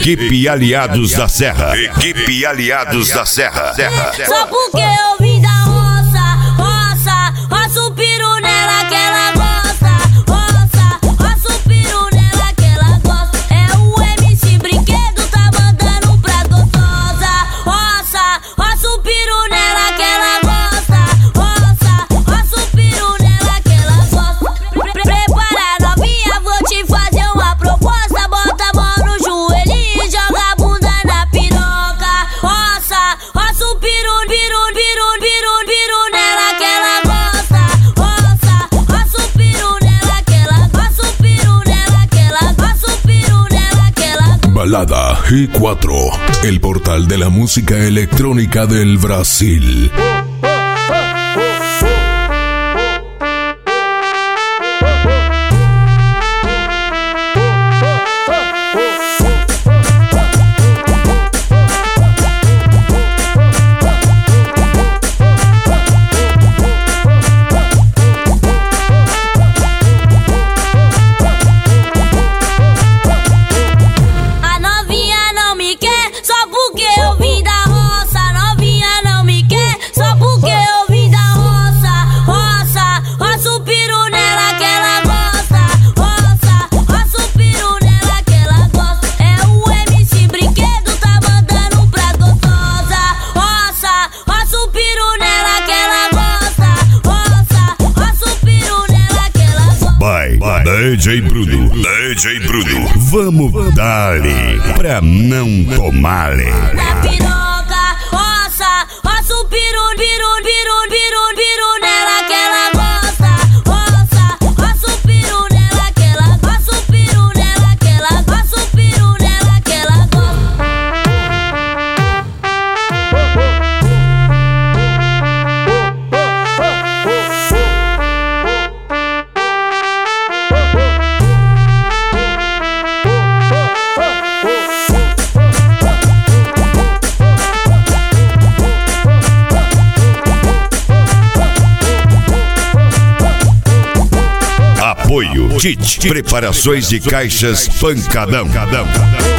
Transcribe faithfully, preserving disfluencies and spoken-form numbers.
Equipe Aliados da Serra. Equipe Aliados da Serra. Serra. Só porque eu vim da roça, roça, roça o piru nela que ela gosta, roça, roça o piru nela que ela gosta. É o M C Brinquedo, tá mandando pra gostosa, roça, roça o piru nela que ela gosta, roça, roça o piru nela que ela gosta. Pre Prepara novinha, vou te fazer uma proposta, bota a mão no joelho e joga a bunda na piroca, roça, roça o piru, piru, piru, piru, piru nela que ela gosta, roça, roça o piru nela que ela gosta, o piru nela que ela gosta, o piru nela que ela gosta. Balada G cuatro, el portal de la música electrónica del Brasil. A novinha não me quer só porque eu vim da roça. A novinha não me quer só porque eu vim da roça. Roça, roça o piru nela que ela gosta. Roça, roça o piru nela que ela gosta. É o M C Brinquedo, tá mandando pra gostosa. Roça, roça o piru nela que ela gosta. Roça, roça o piru nela que ela gosta. Vai, vai. D J Bruno. D J Bruno. Vamos dar-lhe pra não tomar-lhe. Na piroca, roça, roça o piru, piru, piru, piru, piru nela que ela gosta, roça, roça o piru nela que ela gosta, o piru nela que ela gosta, o piru nela que ela gosta. Apoio Kit Preparações de Caixas Pancadão.